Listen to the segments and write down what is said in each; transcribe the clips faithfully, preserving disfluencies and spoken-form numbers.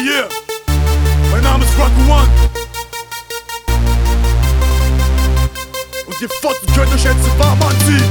yeah. Mein Name ist Rocco One. Und ihr Fotzen könnt euch jetzt warm anziehen.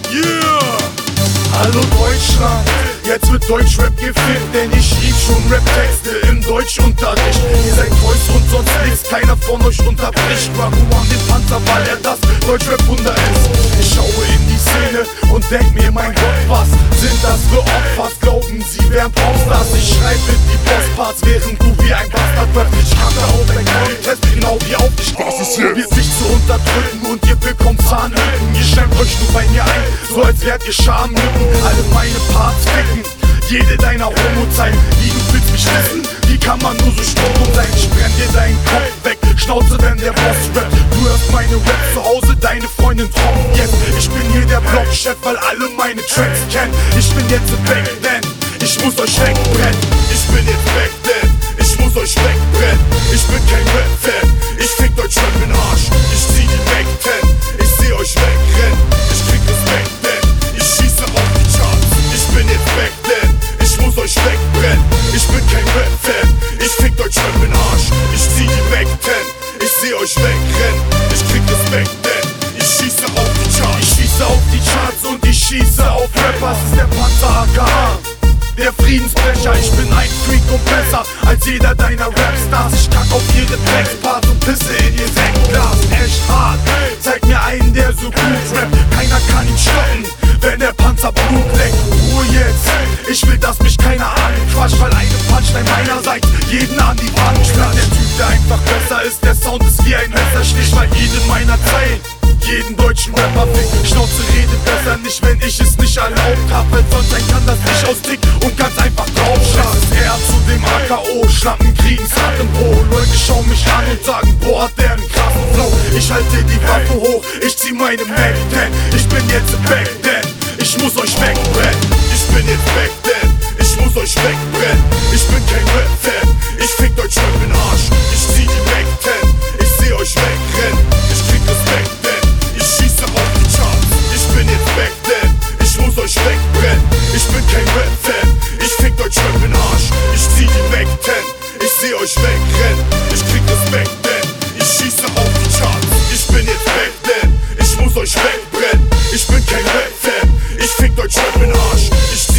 Yeah! Hallo Deutschland, jetzt wird Deutschrap gefickt, denn ich schrieb schon Rap-Texte im Deutschunterricht. Ihr seid Kreuz und sonst nichts, keiner von euch unterbricht Rocco One den Panzer, weil er das Deutschrap-Wunder ist. Ich schaue in die Szene und denk mir, mein Gott, was sind das für Opfer? Glauben sie wären Popstars? Ich schreibe die Postparts, während du wie ein Bastard rappst. Ich kacke auf dein Contest, genau wie auf dich. Was ist hier? Probiert mich zu unterdrücken und ihr bekommt Zahnlücken. Ihr schreibt euch nur bei mir ein, so als wärt ihr Schamlücken. Alle meine Parts ficken, jede deiner Homo-Zeilen. Wie du willst mich wissen, wie kann man nur so sturm sein? Ich brenn dir deinen Kopf weg, Schnauze, wenn der Boss rappt. Du hörst meine Raps zu Hause, deine Freundin tropft jetzt. Ich bin hier der Blockchef, weil alle meine Tracks kennen. Ich bin jetzt back then, ich muss euch wegbrennen. Ich bin jetzt back then, ich muss euch wegbrennen. Ich bin kein Rap-Fan, ich fick Deutschrap in Arsch. Ich zieh die back ten, ich seh euch wegrennen. Ich krieg Respekt, denn ich schieße auf die Charts. Ich bin jetzt back then, ich muss euch wegbrennen. Ich bin kein Rap-Fan, ich fick Deutschrap in Arsch. Ich zieh die back ten, ich seh euch wegrennen. Ich krieg Respekt, denn ich schieße auf die Charts. Ich schieße auf die Charts und ich schieße auf Rappers. Das ist der Panzer A K H, der Friedensbrecher. Ich bin ein Freak und besser als jeder deiner Rapstars. Ich kack auf ihre Drecksparts und pisse in ihr Sektglas. Echt hart, zeig mir einen, der so gut rappt. Keiner kann ihn stoppen, wenn der Panzer Blut leckt. Ruhe jetzt, ich will, dass mich keiner anquatscht, weil eine Punchline meinerseits jeden an die Wand klatscht. Der Typ, der einfach besser ist, der Sound ist wie ein Messerstich, weil jede meiner Zeilen jeden deutschen Rapper fickt. Schnauze redet besser nicht, wenn ich es nicht erlaubt hab, weil sonst ein kann das nicht austickt und ganz einfach draufschlagen. Es ist eher zu dem A K O, Schlampen kriegen's hart im Po. Leute schauen mich an und sagen, boah, hat der einen krassen Flow. Ich halte die Waffe hoch, ich zieh meine Mac ten. Ich bin jetzt back then, ich muss euch wegbrennen. Ich bin jetzt back then, ich muss euch wegbrennen. Ich bin kein Rap-Fan, ich fick Deutschrap in Arsch. Ich zieh die Mac ten, ich seh euch wegrennen. Ich krieg Respekt, denn ich schieße auf die Charts. Ich bin jetzt back then, ich muss euch wegbrennen. Ich bin kein Rap-Fan, ich fick Deutschrap in Arsch. Ich zieh die Mac ten, ich seh euch wegrennen. Ich krieg Respekt, denn ich schieße auf die Charts. Ich bin jetzt back then, ich muss euch wegbrennen. Ich bin kein Rap-Fan, ich fick Deutschrap in Arsch. Ich